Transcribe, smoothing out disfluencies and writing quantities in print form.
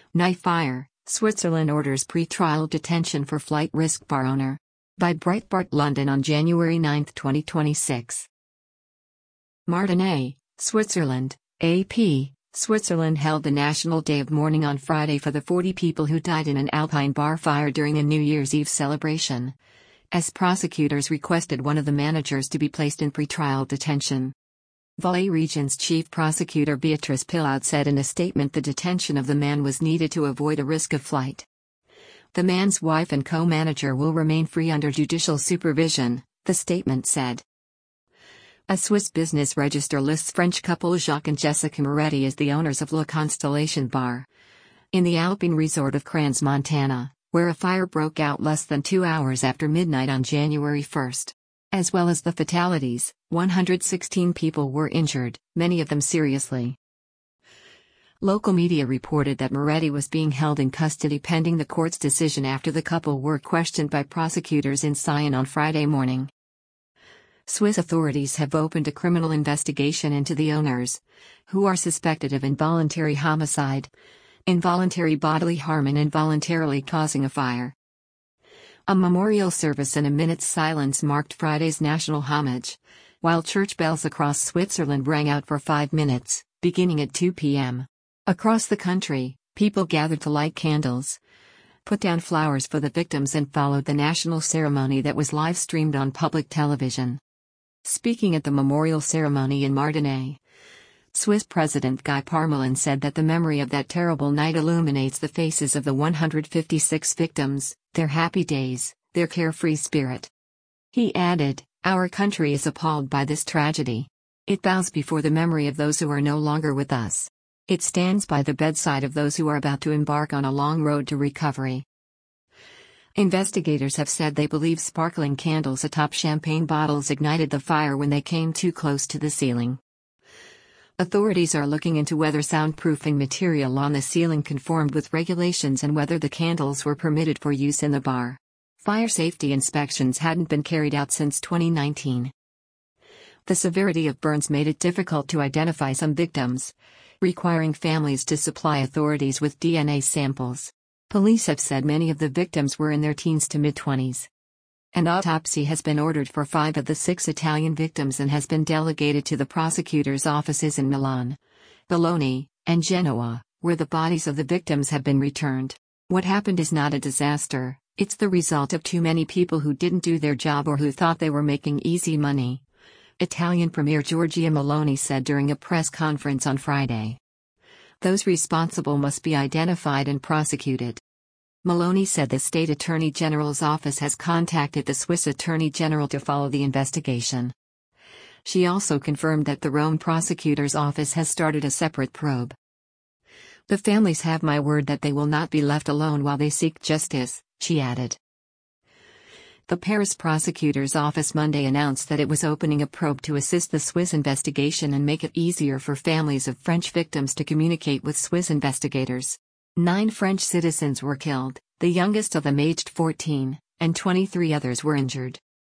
Knife fire, Switzerland orders pre-trial detention for flight risk bar owner. By Breitbart London on January 9, 2026. Martigny, Switzerland, AP. Switzerland held the National Day of Mourning on Friday for the 40 people who died in an Alpine bar fire during a New Year's Eve celebration, as prosecutors requested one of the managers to be placed in pretrial detention. Valais Region's chief prosecutor Beatrice Pillaud said in a statement the detention of the man was needed to avoid a risk of flight. The man's wife and co-manager will remain free under judicial supervision, the statement said. A Swiss business register lists French couple Jacques and Jessica Moretti as the owners of La Constellation Bar in the Alpine resort of Crans, Montana, where a fire broke out less than 2 hours after midnight on January 1. As well as the fatalities, 116 people were injured, many of them seriously. Local media reported that Moretti was being held in custody pending the court's decision after the couple were questioned by prosecutors in Sion on Friday morning. Swiss authorities have opened a criminal investigation into the owners, who are suspected of involuntary homicide, involuntary bodily harm, and involuntarily causing a fire. A memorial service and a minute's silence marked Friday's national homage, while church bells across Switzerland rang out for 5 minutes, beginning at 2 p.m. Across the country, people gathered to light candles, put down flowers for the victims, and followed the national ceremony that was live-streamed on public television. Speaking at the memorial ceremony in Martigny, Swiss President Guy Parmelin said that the memory of that terrible night illuminates the faces of the 156 victims, their happy days, their carefree spirit. He added, "Our country is appalled by this tragedy. It bows before the memory of those who are no longer with us. It stands by the bedside of those who are about to embark on a long road to recovery." Investigators have said they believe sparkling candles atop champagne bottles ignited the fire when they came too close to the ceiling. Authorities are looking into whether soundproofing material on the ceiling conformed with regulations and whether the candles were permitted for use in the bar. Fire safety inspections hadn't been carried out since 2019. The severity of burns made it difficult to identify some victims, requiring families to supply authorities with DNA samples. Police have said many of the victims were in their teens to mid-20s. An autopsy has been ordered for 5 of the 6 Italian victims and has been delegated to the prosecutor's offices in Milan, Bologna, and Genoa, where the bodies of the victims have been returned. What happened is not a disaster, it's the result of too many people who didn't do their job or who thought they were making easy money, Italian Premier Giorgia Meloni said during a press conference on Friday. Those responsible must be identified and prosecuted. Meloni said the state attorney general's office has contacted the Swiss attorney general to follow the investigation. She also confirmed that the Rome prosecutor's office has started a separate probe. "The families have my word that they will not be left alone while they seek justice," she added. The Paris prosecutor's office Monday announced that it was opening a probe to assist the Swiss investigation and make it easier for families of French victims to communicate with Swiss investigators. 9 French citizens were killed, the youngest of them aged 14, and 23 others were injured.